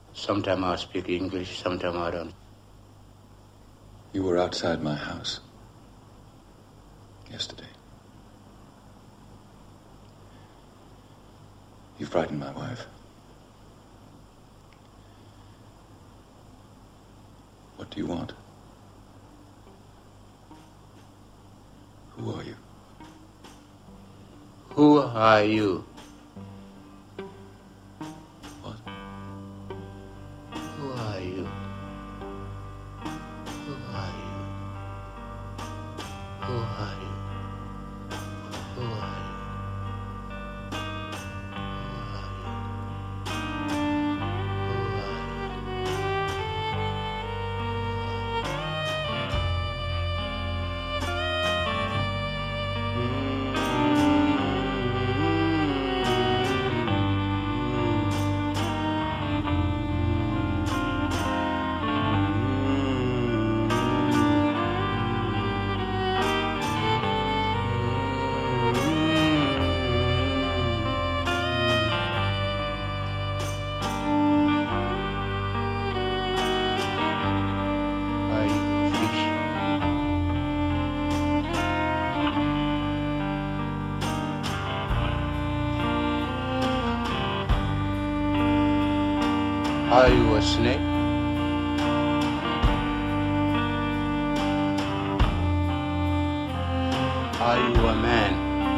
Sometimes I speak English, sometimes I don't. You were outside my house yesterday. You frightened my wife. What do you want? Who are you? Who are you? What? Who are you? Who are you? Who are you? Who are you? Are you a snake? Are you a man?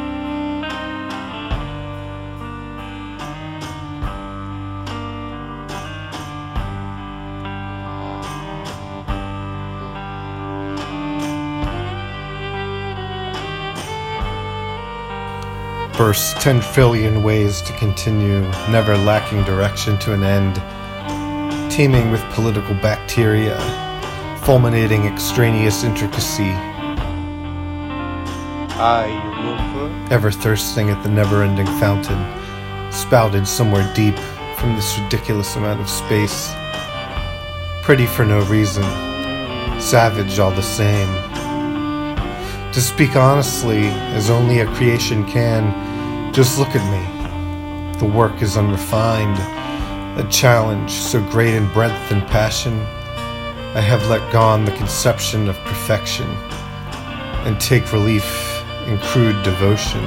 Bursts 10 trillion ways to continue, never lacking direction to an end, teeming with political bacteria, fulminating extraneous intricacy, Are you Moofer? ever thirsting at the never-ending fountain, spouted somewhere deep from this ridiculous amount of space, pretty for no reason, savage all the same. To speak honestly, as only a creation can, just look at me. The work is unrefined, a challenge so great in breadth and passion. I have let gone the conception of perfection and take relief in crude devotion.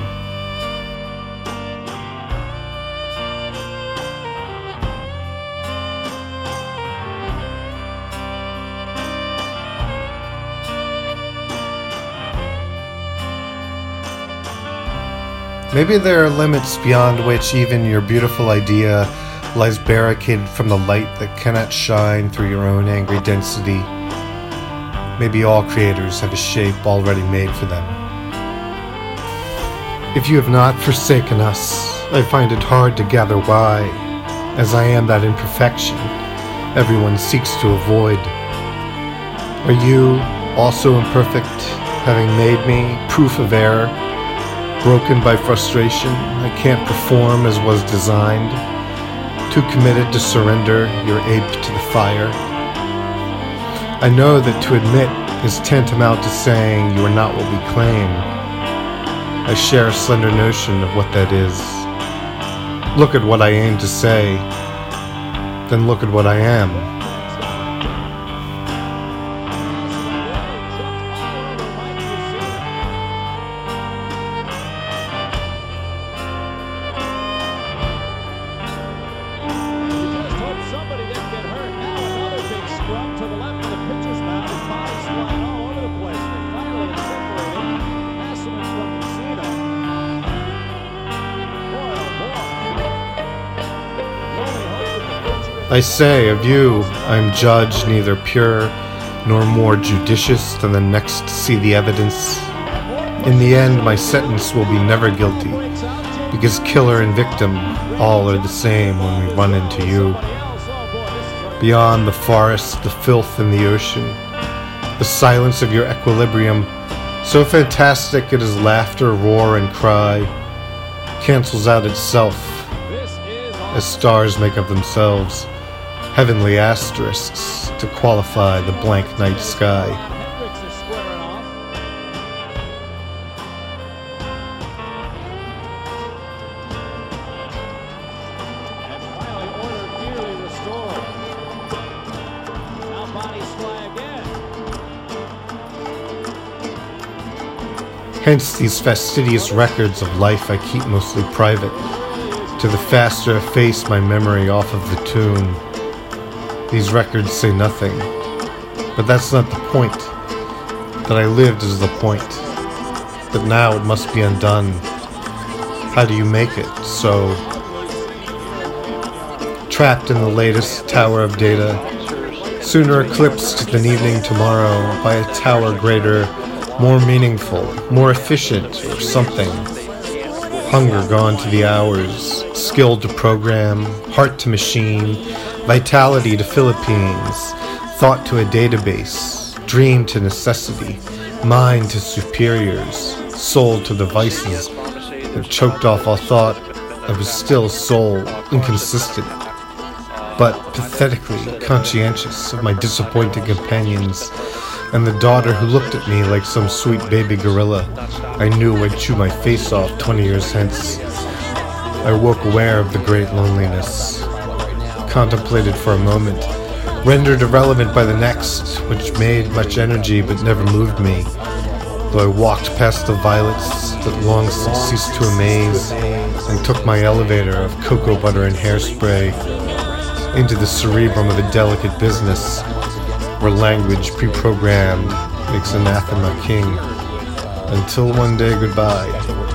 Maybe there are limits beyond which even your beautiful idea lies barricaded from the light that cannot shine through your own angry density. Maybe all creators have a shape already made for them. If you have not forsaken us, I find it hard to gather why, as I am that imperfection everyone seeks to avoid. Are you also imperfect, having made me proof of error? Broken by frustration, I can't perform as was designed. Too committed to surrender your ape to the fire. I know that to admit is tantamount to saying you are not what we claim. I share a slender notion of what that is. Look at what I aim to say, then look at what I am. I say, of you, I am judged neither pure nor more judicious than the next to see the evidence. In the end, my sentence will be never guilty, because killer and victim all are the same when we run into you. Beyond the forest, the filth, and the ocean, the silence of your equilibrium, so fantastic it is laughter, roar, and cry, cancels out itself, as stars make of themselves heavenly asterisks to qualify the blank night sky. Hence these fastidious records of life I keep mostly private. To the faster efface my memory off of the tune. These records say nothing, but that's not the point. That I lived is the point. But now it must be undone. How do you make it so? Trapped in the latest tower of data, sooner eclipsed than evening tomorrow by a tower greater, more meaningful, more efficient, or something. Hunger gone to the hours, skill to program, heart to machine, vitality to Philippines, thought to a database, dream to necessity, mind to superiors, soul to the vices that choked off all thought. I was still soul, inconsistent, but pathetically conscientious of my disappointing companions and the daughter who looked at me like some sweet baby gorilla I knew I'd chew my face off 20 years hence. I woke aware of the great loneliness, contemplated for a moment, rendered irrelevant by the next, which made much energy but never moved me, though I walked past the violets that long since ceased to amaze and took my elevator of cocoa butter and hairspray into the cerebrum of a delicate business where language pre-programmed makes anathema king. Until one day goodbye.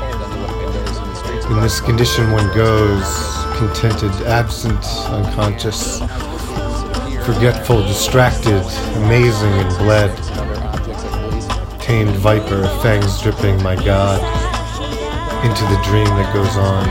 In this condition one goes, contented, absent, unconscious, forgetful, distracted, amazing and bled. Tamed viper, fangs dripping, my God, into the dream that goes on.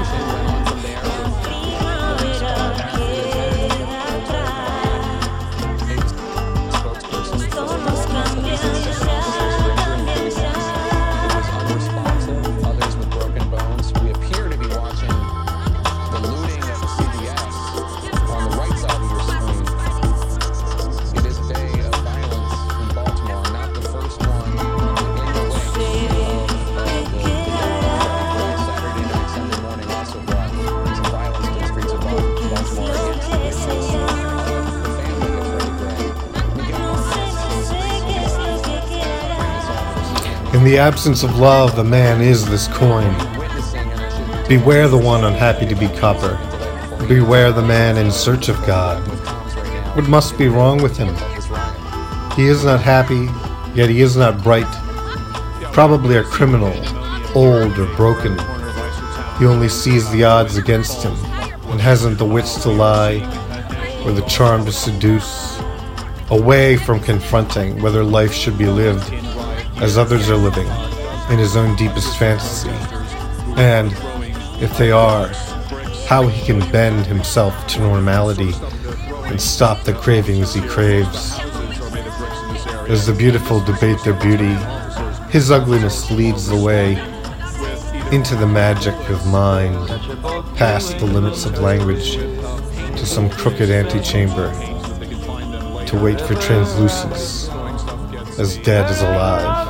In the absence of love, a man is this coin. Beware the one unhappy to be copper. Beware the man in search of God. What must be wrong with him? He is not happy, yet he is not bright. Probably a criminal, old or broken. He only sees the odds against him, and hasn't the wits to lie, or the charm to seduce, away from confronting whether life should be lived as others are living, in his own deepest fantasy, and, if they are, how he can bend himself to normality and stop the cravings he craves. As the beautiful debate their beauty, his ugliness leads the way into the magic of mind, past the limits of language, to some crooked antechamber, to wait for translucence, as dead as alive.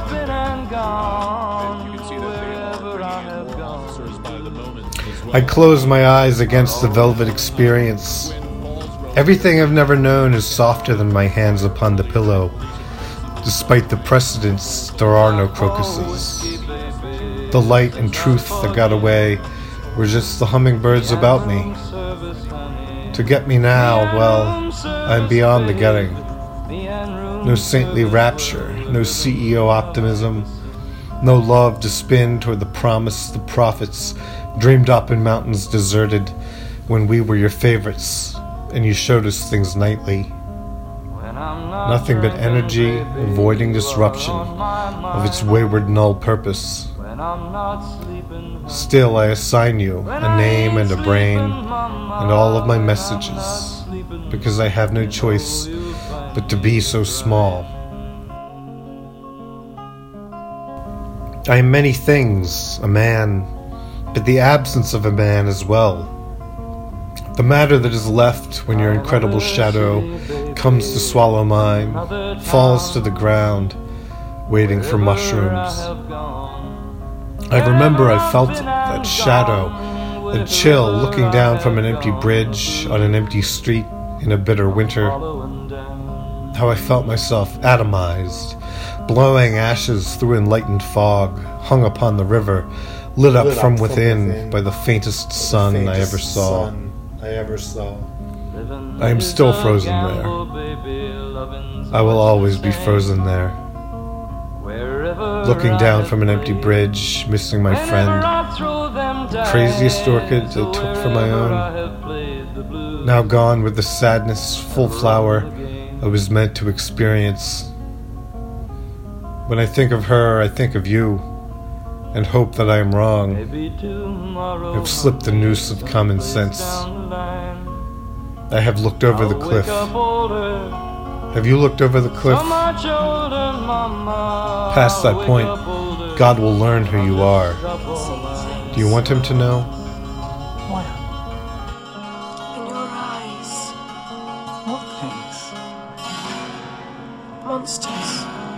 I close my eyes against the velvet experience. Everything I've never known is softer than my hands upon the pillow. Despite the precedents, there are no crocuses. The light and truth that got away were just the hummingbirds about me. To get me now, well, I'm beyond the getting. No saintly rapture, no CEO optimism, no love to spin toward the promise the prophets dreamed up in mountains deserted when we were your favorites and you showed us things nightly. Nothing but energy avoiding disruption of its wayward null purpose. Still I assign you a name and a brain and all of my messages because I have no choice but to be so small. I am many things, a man, but the absence of a man as well. The matter that is left when your incredible shadow comes to swallow mine falls to the ground, waiting for mushrooms. I remember I felt it, that shadow, that chill looking down from an empty bridge on an empty street in a bitter winter. How I felt myself atomized, blowing ashes through enlightened fog, hung upon the river, lit up from within by the faintest sun I ever saw. I am still frozen there. I will always be frozen there. Looking down from an empty bridge, missing my friend. The craziest orchid I took for my own. Now gone with the sadness, full flower I was meant to experience. When I think of her, I think of you, and hope that I am wrong. I've slipped the noose of common sense. I have looked over the cliff. Have you looked over the cliff? Past that point, God will learn who you are. Do you want him to know? Why? In your eyes, What things? monsters.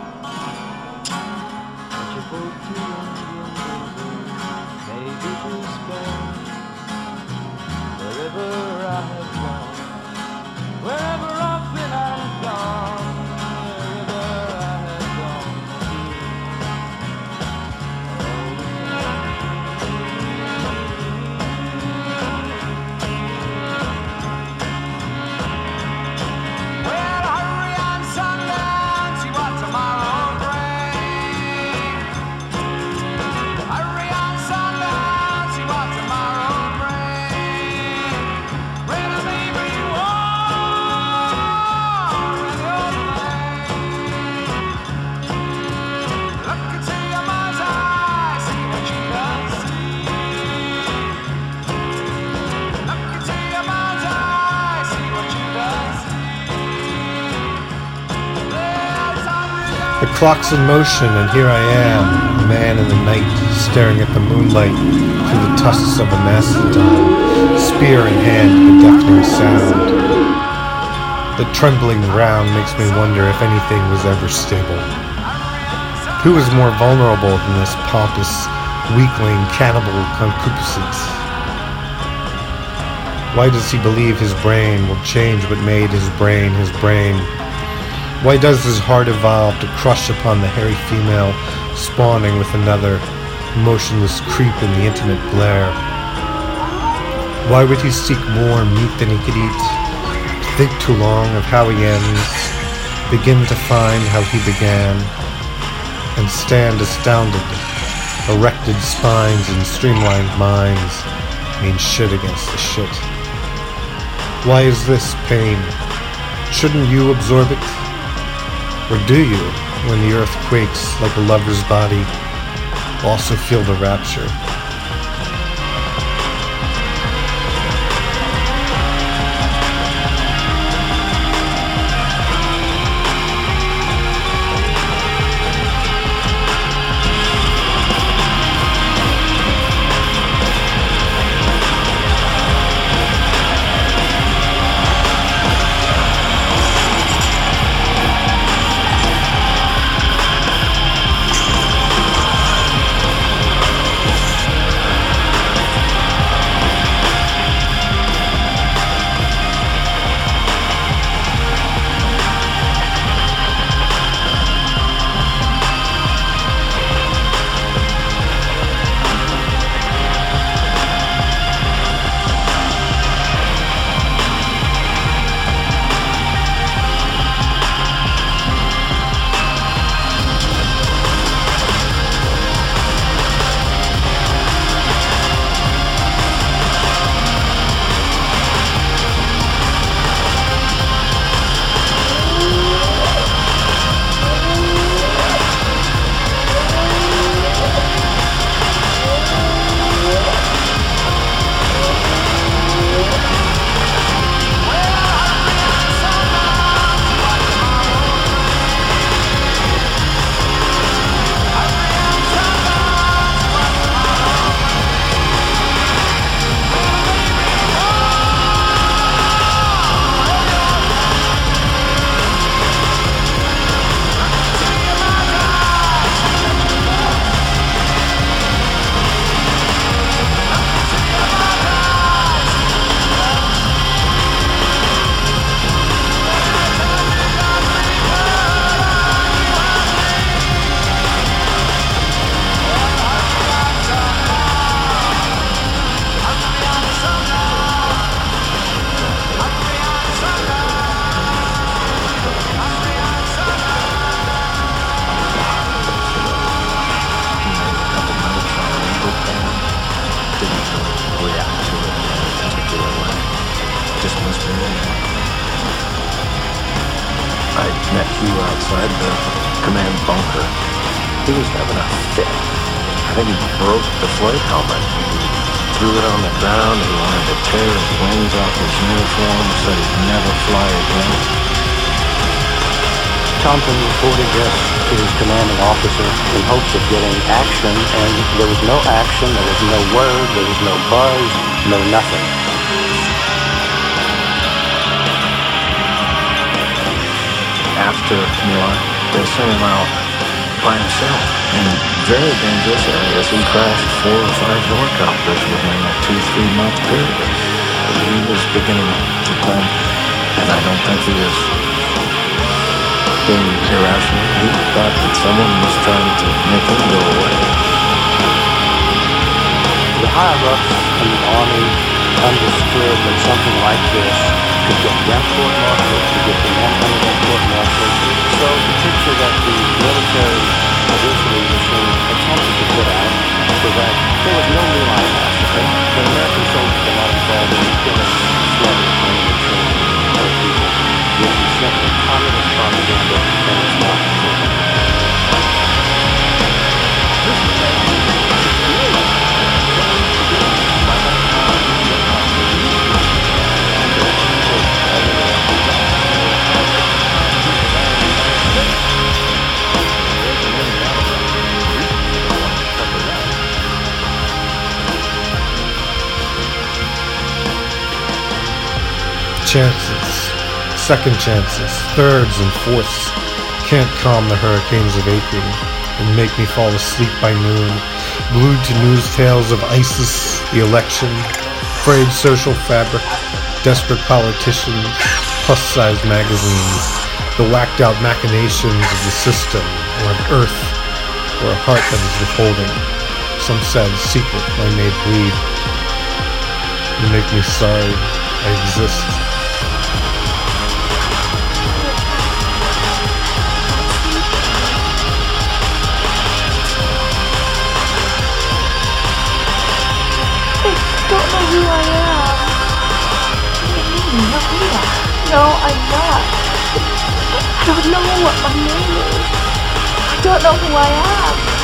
The clock's in motion, and here I am, a man in the night, staring at the moonlight through the tusks of a mastodon, spear in hand, the deafening sound. The trembling ground makes me wonder if anything was ever stable. Who is more vulnerable than this pompous, weakling, cannibal concupiscence? Why does he believe his brain will change what made his brain his brain? Why does his heart evolve to crush upon the hairy female, spawning with another, motionless creep in the intimate glare? Why would he seek more meat than he could eat? Think too long of how he ends, begin to find how he began, and stand astounded. Erected spines and streamlined minds mean shit against the shit. Why is this pain? Shouldn't you absorb it? Or do you, when the earth quakes like a lover's body, also feel the rapture? I met Hugh outside the command bunker. He was having a fit. I think he broke the flight helmet. He threw it on the ground. He wanted to tear his wings off his uniform. Said he'd never fly again. Thompson reported this to his commanding officer in hopes of getting action, and there was no action, there was no word, there was no buzz, no nothing. After Miller, they sent him out by himself in very dangerous areas. He crashed 4 or 5 helicopters within a 2-3 month period. He was beginning to come, and I don't think he was being irrational. He thought that someone was trying to make him go away. The higher-ups in the Army understood that something like this could get them court-martialed, could get the men under that court-martialed. So the picture that the military publicity machine attempted to put out so that there was no My Lai massacre, that American soldiers were not involved in killing, slaughtering, women and children, poor people, would be simply communist propaganda, and it's not true. Chances, second chances, thirds and fourths can't calm the hurricanes of aching and make me fall asleep by noon, glued to news tales of ISIS, the election, frayed social fabric, desperate politicians, plus-size magazines, the whacked-out machinations of the system, or of earth, or a heart that is withholding some sad secret I may bleed. You make me sorry I exist. I don't know who I am. No, I'm not. I don't know what my name is. I don't know who I am.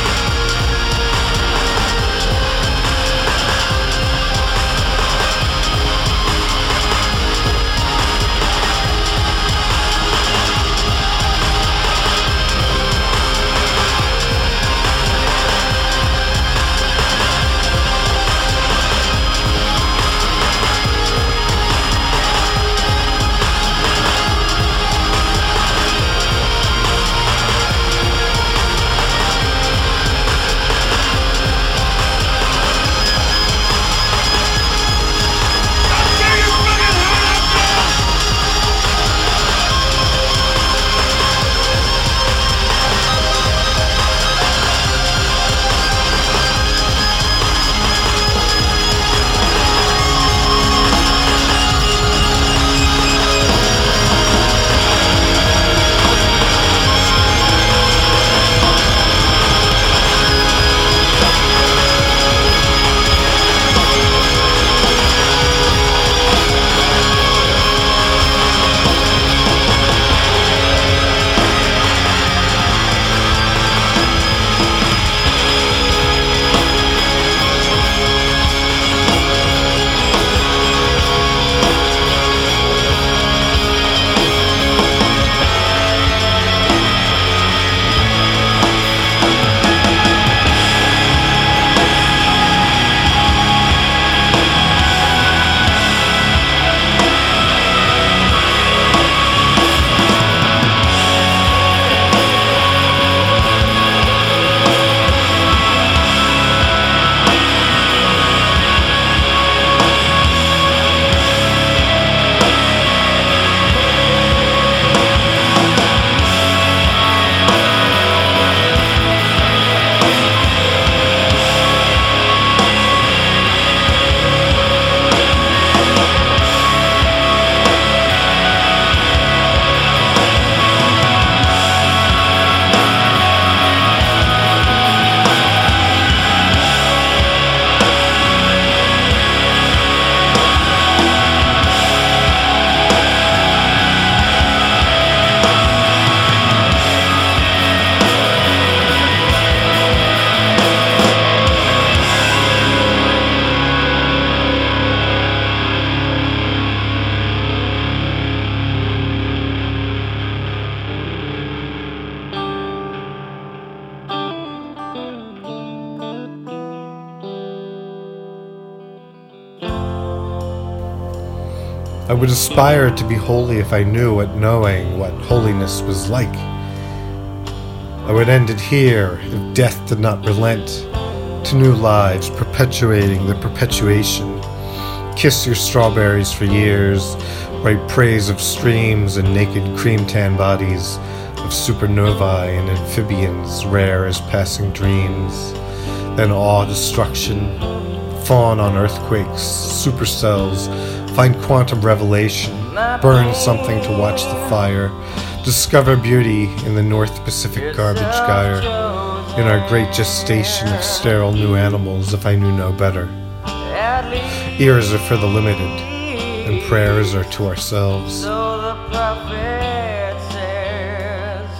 I would aspire to be holy if I knew what knowing what holiness was like. I would end it here if death did not relent to new lives, perpetuating the perpetuation. Kiss your strawberries for years, write praise of streams and naked cream-tan bodies, of supernovae and amphibians rare as passing dreams. Then awe destruction, fawn on earthquakes, supercells, find quantum revelation, burn something to watch the fire, discover beauty in the North Pacific garbage gyre, in our great gestation of sterile new animals if I knew no better. Ears are for the limited, and prayers are to ourselves. So the prophet says,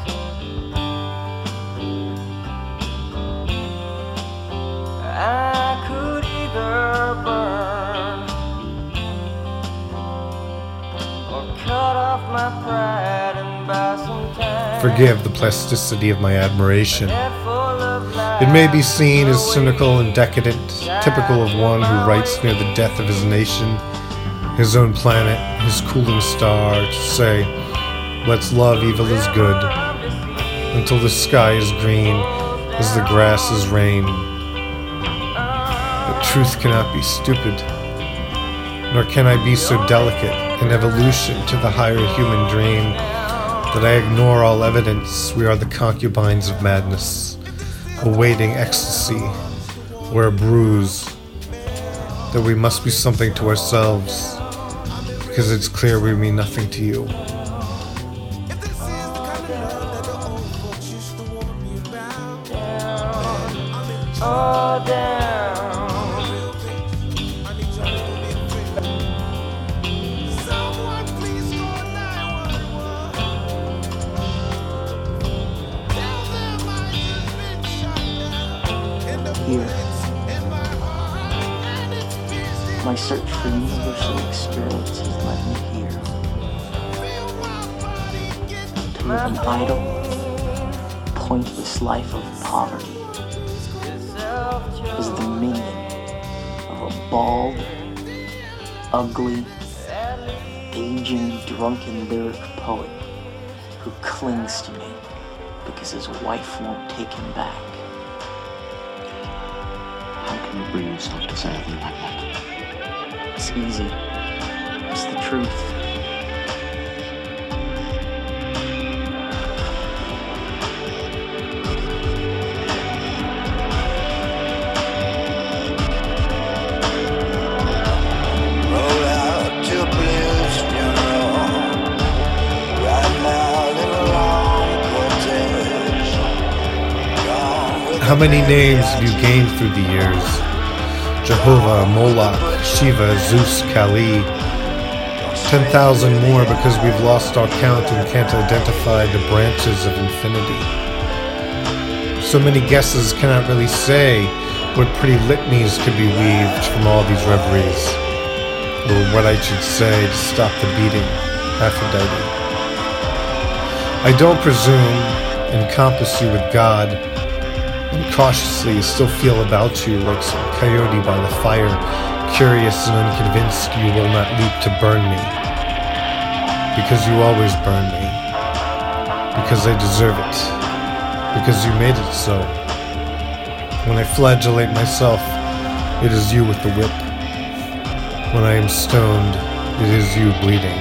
I could either burn or cut off my pride and buy some time. Forgive the plasticity of my admiration. It may be seen as cynical and decadent, typical of one who writes near the death of his nation, his own planet, his cooling star, to say, let's love evil as good, until the sky is green as the grass is rain. But truth cannot be stupid, nor can I be so delicate in evolution to the higher human dream that I ignore all evidence we are the concubines of madness, awaiting ecstasy, or a bruise, that we must be something to ourselves, because it's clear we mean nothing to you. Oh, down. Here, my search for universal experience has led me here. To live an idle, pointless life of poverty is the meaning of a bald, ugly, aging, drunken lyric poet who clings to me because his wife won't take him back. How can you bring yourself to say a thing like that? It's easy. It's the truth. Roll out to Blues funeral. Right now in a long cortege. Gone with How many names have you gained through the years? Jehovah, Moloch, Shiva, Zeus, Kali. 10,000 more because we've lost our count and can't identify the branches of infinity. So many guesses cannot really say what pretty litanies could be weaved from all these reveries, or what I should say to stop the beating, Aphrodite. I don't presume encompass you with God, and cautiously still feel about you like some coyote by the fire, curious and unconvinced you will not leap to burn me. Because you always burn me. Because I deserve it. Because you made it so. When I flagellate myself, it is you with the whip. When I am stoned, it is you bleeding.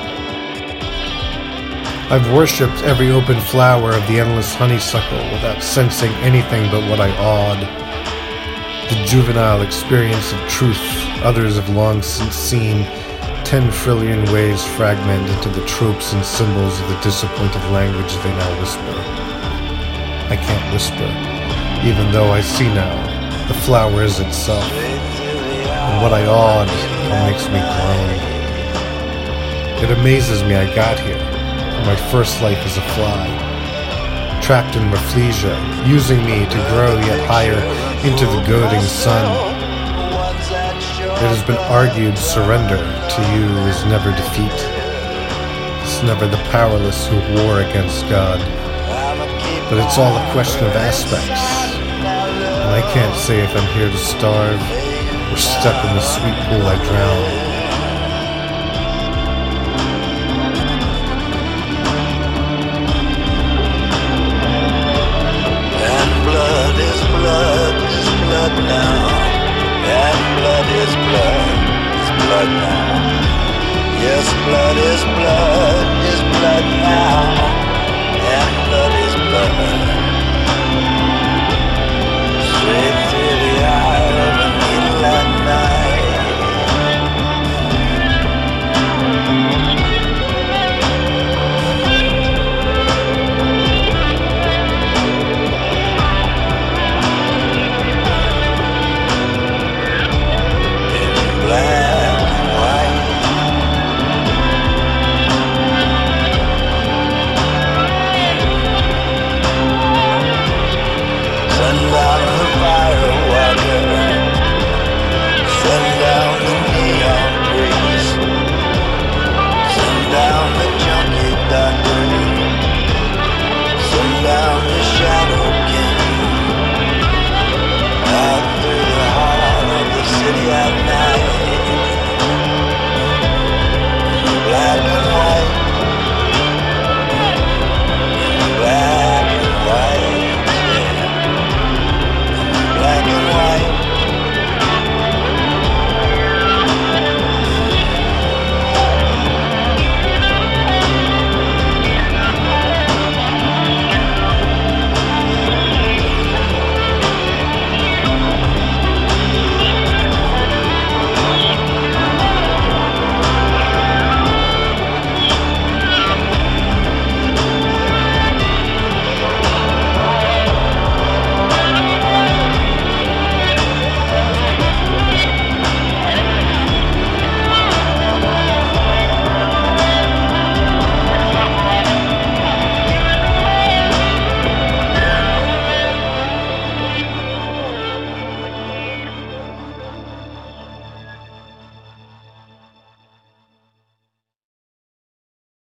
I've worshipped every open flower of the endless honeysuckle without sensing anything but what I awed. The juvenile experience of truth others have long since seen 10 trillion ways fragment into the tropes and symbols of the disappointed language they now whisper. I can't whisper, even though I see now the flower is itself, and what I awed makes me groan. It amazes me I got here. My first life as a fly, trapped in Rafflesia, using me to grow yet higher into the goading sun. It has been argued surrender to you is never defeat. It's never the powerless who war against God. But it's all a question of aspects, and I can't say if I'm here to starve or step in the sweet pool I drown.